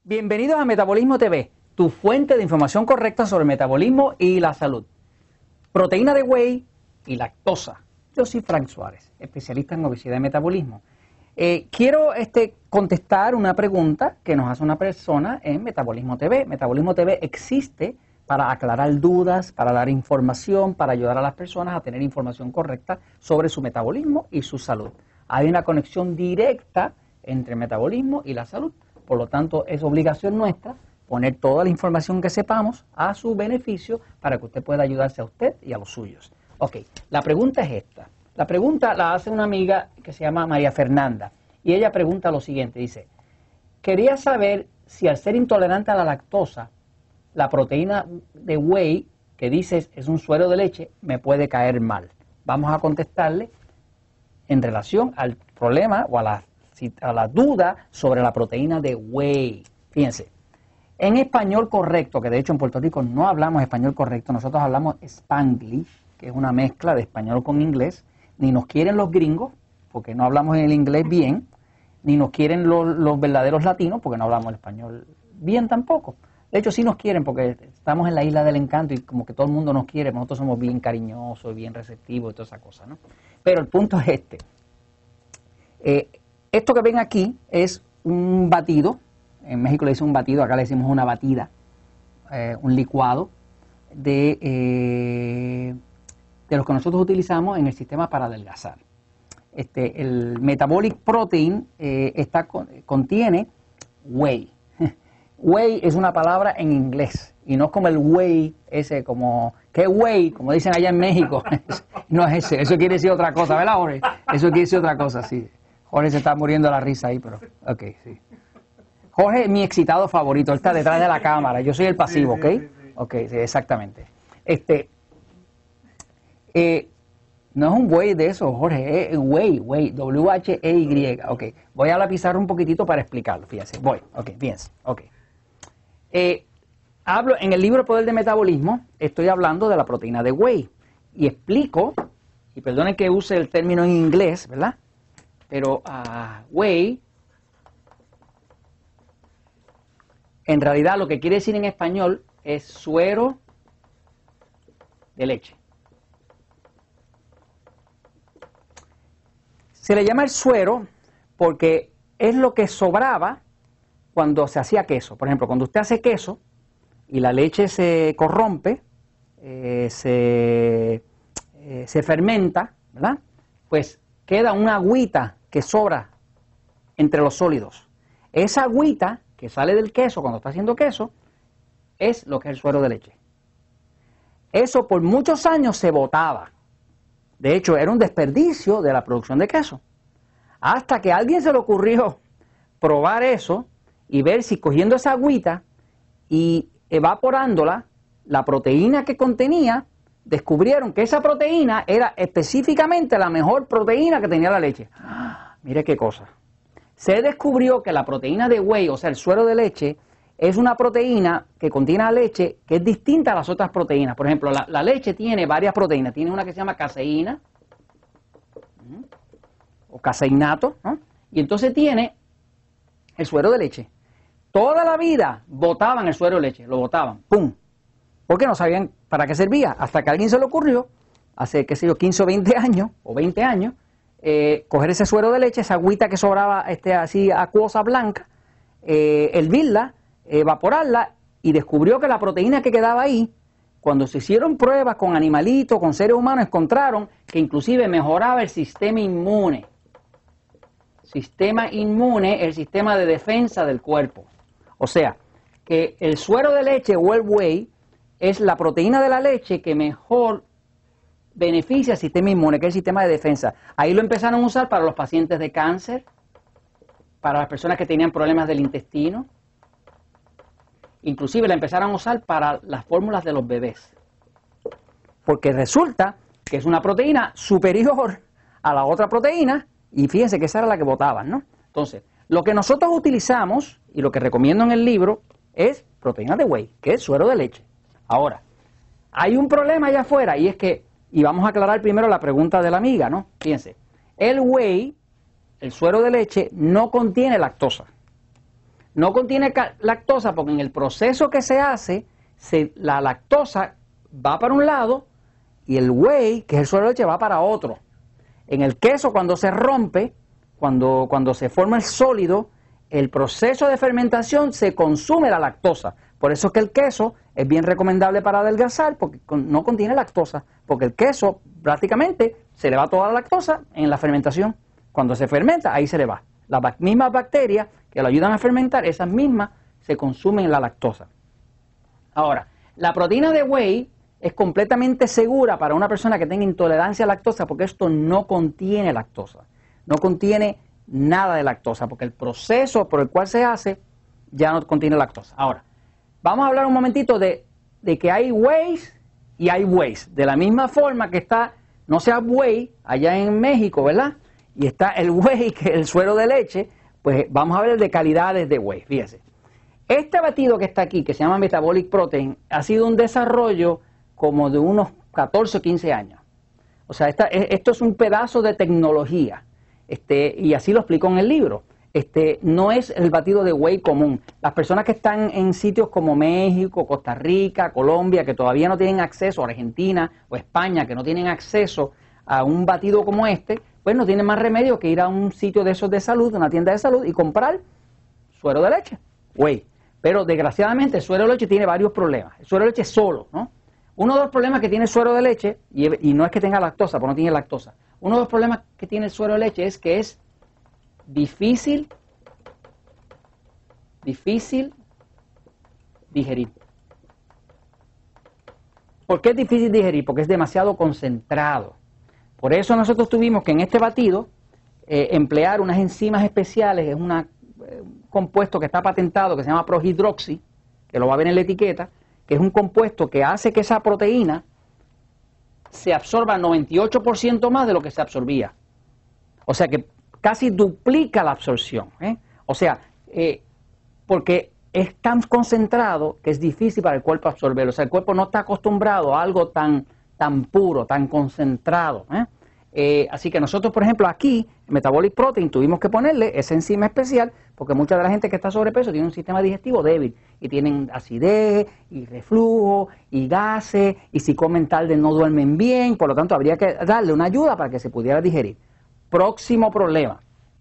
Bienvenidos a Metabolismo TV, tu fuente de información correcta sobre el metabolismo y la salud. Proteína de whey y lactosa. Yo soy Frank Suárez, especialista en obesidad y metabolismo. Quiero contestar una pregunta que nos hace una persona en Metabolismo TV. Metabolismo TV existe para aclarar dudas, para dar información, para ayudar a las personas a tener información correcta sobre su metabolismo y su salud. Hay una conexión directa entre el metabolismo y la salud. Por lo tanto, es obligación nuestra poner toda la información que sepamos a su beneficio para que usted pueda ayudarse a usted y a los suyos. Ok, la pregunta es esta. La pregunta la hace una amiga que se llama María Fernanda y ella pregunta lo siguiente, dice, quería saber si al ser intolerante a la lactosa, la proteína de whey que dices es un suero de leche me puede caer mal. Vamos a contestarle en relación al problema o a la duda sobre la proteína de whey. Fíjense, en español correcto, que de hecho en Puerto Rico no hablamos español correcto, nosotros hablamos Spanglish, que es una mezcla de español con inglés. Ni nos quieren los gringos, porque no hablamos el inglés bien, ni nos quieren los verdaderos latinos, porque no hablamos el español bien tampoco. De hecho, sí nos quieren, porque estamos en la isla del encanto y como que todo el mundo nos quiere, nosotros somos bien cariñosos, bien receptivos y toda esa cosa, ¿no? Pero el punto es este. Esto que ven aquí es un batido, en México le dicen un batido, acá le decimos una batida, un licuado de los que nosotros utilizamos en el sistema para adelgazar. El metabolic protein contiene whey. Whey es una palabra en inglés y no es como el whey ese, como, ¿qué whey? Como dicen allá en México. No es ese, eso quiere decir otra cosa, ¿verdad, Jorge? Eso quiere decir otra cosa, sí. Jorge se está muriendo de la risa ahí, pero, ok, sí. Jorge es mi excitado favorito, él está detrás de la cámara, yo soy el pasivo, ¿ok? Ok, sí, exactamente. No es un whey de eso, Jorge, es whey, W-H-E-Y, ok. Voy a la pizarra un poquitito para explicarlo, fíjense, fíjense, ok. Hablo en el libro Poder de Metabolismo, estoy hablando de la proteína de whey y explico, y perdonen que use el término en inglés, ¿verdad? Pero whey, en realidad lo que quiere decir en español es suero de leche. Se le llama el suero porque es lo que sobraba cuando se hacía queso. Por ejemplo, cuando usted hace queso y la leche se corrompe, se fermenta, ¿verdad? Pues queda una agüita que sobra entre los sólidos. Esa agüita que sale del queso cuando está haciendo queso es lo que es el suero de leche. Eso por muchos años se botaba. De hecho, era un desperdicio de la producción de queso. Hasta que a alguien se le ocurrió probar eso y ver si cogiendo esa agüita y evaporándola, la proteína que contenía, descubrieron que esa proteína era específicamente la mejor proteína que tenía la leche. Mire qué cosa. Se descubrió que la proteína de whey, o sea, el suero de leche, es una proteína que contiene la leche que es distinta a las otras proteínas. Por ejemplo, la leche tiene varias proteínas. Tiene una que se llama caseína o caseinato, ¿no? Y entonces tiene el suero de leche. Toda la vida botaban el suero de leche, lo botaban, ¡pum! Porque no sabían para qué servía. Hasta que a alguien se le ocurrió, hace, qué sé yo, 15 o 20 años, coger ese suero de leche, esa agüita que sobraba así acuosa blanca, hervirla, evaporarla y descubrió que la proteína que quedaba ahí, cuando se hicieron pruebas con animalitos, con seres humanos, encontraron que inclusive mejoraba el sistema inmune. Sistema inmune, el sistema de defensa del cuerpo. O sea, que el suero de leche o el whey es la proteína de la leche que mejor beneficia al sistema inmune, que es el sistema de defensa. Ahí lo empezaron a usar para los pacientes de cáncer, para las personas que tenían problemas del intestino. Inclusive la empezaron a usar para las fórmulas de los bebés. Porque resulta que es una proteína superior a la otra proteína y fíjense que esa era la que botaban, ¿no? Entonces, lo que nosotros utilizamos y lo que recomiendo en el libro es proteína de whey, que es suero de leche. Ahora, hay un problema allá afuera y es que, y vamos a aclarar primero la pregunta de la amiga, ¿no? Fíjense, el whey, el suero de leche, no contiene lactosa. No contiene lactosa porque en el proceso que se hace, la lactosa va para un lado y el whey, que es el suero de leche, va para otro. En el queso, cuando se rompe, cuando se forma el sólido, el proceso de fermentación se consume la lactosa. Por eso es que el queso es bien recomendable para adelgazar, porque no contiene lactosa, porque el queso prácticamente se le va toda la lactosa en la fermentación. Cuando se fermenta, ahí se le va. Las mismas bacterias que lo ayudan a fermentar, esas mismas se consumen en la lactosa. Ahora, la proteína de whey es completamente segura para una persona que tenga intolerancia a lactosa, porque esto no contiene lactosa. No contiene nada de lactosa, porque el proceso por el cual se hace ya no contiene lactosa. Ahora, vamos a hablar un momentito de que hay wheys y hay wheys. De la misma forma que está, no sea whey, allá en México, ¿verdad? Y está el whey, que es el suero de leche, pues vamos a ver de calidades de whey. Fíjese, este batido que está aquí, que se llama Metabolic Protein, ha sido un desarrollo como de unos 14 o 15 años. O sea, esto es un pedazo de tecnología, y así lo explico en el libro. No es el batido de whey común. Las personas que están en sitios como México, Costa Rica, Colombia, que todavía no tienen acceso, o Argentina o España, que no tienen acceso a un batido como este, pues no tienen más remedio que ir a un sitio de esos de salud, una tienda de salud, y comprar suero de leche, whey. Pero desgraciadamente el suero de leche tiene varios problemas. El suero de leche solo, ¿no? Uno de los problemas que tiene el suero de leche, y no es que tenga lactosa, porque no tiene lactosa, uno de los problemas que tiene el suero de leche es que es difícil digerir. ¿Por qué es difícil digerir? Porque es demasiado concentrado. Por eso nosotros tuvimos que en este batido emplear unas enzimas especiales, es un compuesto que está patentado que se llama prohidroxi, que lo va a ver en la etiqueta, que es un compuesto que hace que esa proteína se absorba 98% más de lo que se absorbía. O sea que casi duplica la absorción. O sea, porque es tan concentrado que es difícil para el cuerpo absorberlo. O sea, el cuerpo no está acostumbrado a algo tan puro, tan concentrado. Así que nosotros, por ejemplo, aquí, en Metabolic Protein, tuvimos que ponerle esa enzima especial, porque mucha de la gente que está sobrepeso tiene un sistema digestivo débil, y tienen acidez, y reflujo, y gases, y si comen tarde no duermen bien, por lo tanto habría que darle una ayuda para que se pudiera digerir. Próximo problema.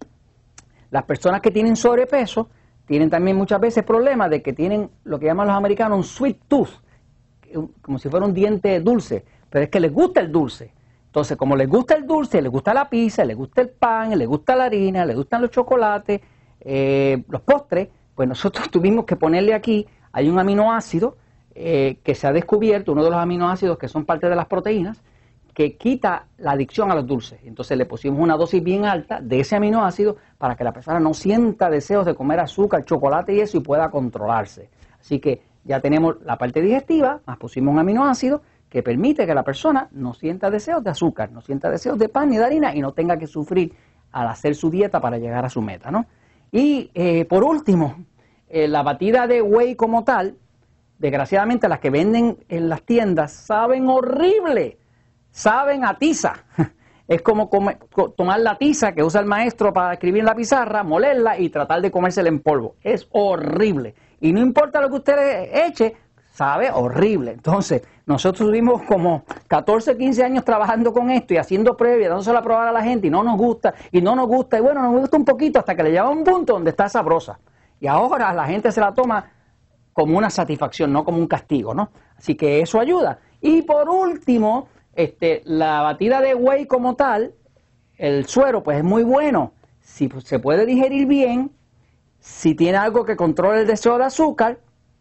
Las personas que tienen sobrepeso tienen también muchas veces problemas de que tienen lo que llaman los americanos un sweet tooth, como si fuera un diente dulce, pero es que les gusta el dulce. Entonces, como les gusta el dulce, les gusta la pizza, les gusta el pan, les gusta la harina, les gustan los chocolates, los postres, pues nosotros tuvimos que ponerle aquí, hay un aminoácido que se ha descubierto, uno de los aminoácidos que son parte de las proteínas, que quita la adicción a los dulces. Entonces le pusimos una dosis bien alta de ese aminoácido para que la persona no sienta deseos de comer azúcar, chocolate y eso, y pueda controlarse. Así que ya tenemos la parte digestiva, más pusimos un aminoácido que permite que la persona no sienta deseos de azúcar, no sienta deseos de pan ni de harina y no tenga que sufrir al hacer su dieta para llegar a su meta, ¿no? Y por último, la batida de whey como tal, desgraciadamente las que venden en las tiendas saben horrible, saben a tiza. Es como tomar la tiza que usa el maestro para escribir en la pizarra, molerla y tratar de comérsela en polvo. Es horrible. Y no importa lo que usted eche, sabe horrible. Entonces, nosotros tuvimos como 14, 15 años trabajando con esto y haciendo pruebas, dándosela a probar a la gente y no nos gusta, y bueno, nos gusta un poquito hasta que le lleva a un punto donde está sabrosa. Y ahora la gente se la toma como una satisfacción, no como un castigo, ¿no? Así que eso ayuda. Y por último, la batida de whey como tal, el suero, pues es muy bueno. Si se puede digerir bien, si tiene algo que controle el deseo de azúcar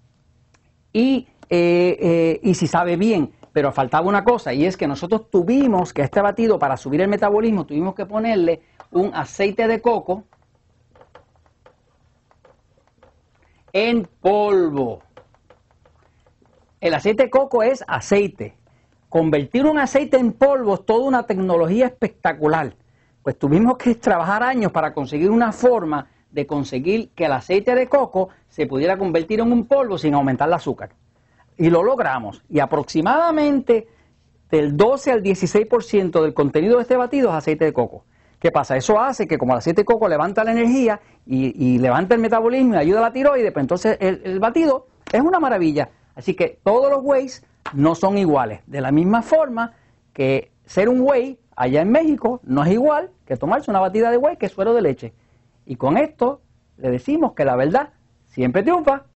y si sabe bien. Pero faltaba una cosa, y es que nosotros tuvimos que a este batido, para subir el metabolismo, tuvimos que ponerle un aceite de coco en polvo. El aceite de coco es aceite. Convertir un aceite en polvo es toda una tecnología espectacular. Pues tuvimos que trabajar años para conseguir una forma de conseguir que el aceite de coco se pudiera convertir en un polvo sin aumentar el azúcar. Y lo logramos. Y aproximadamente del 12 al 16% del contenido de este batido es aceite de coco. ¿Qué pasa? Eso hace que como el aceite de coco levanta la energía y levanta el metabolismo y ayuda a la tiroides, pues entonces el batido es una maravilla. Así que todos los wheys no son iguales. De la misma forma que ser un whey allá en México no es igual que tomarse una batida de whey que suero de leche. Y con esto le decimos que la verdad siempre triunfa.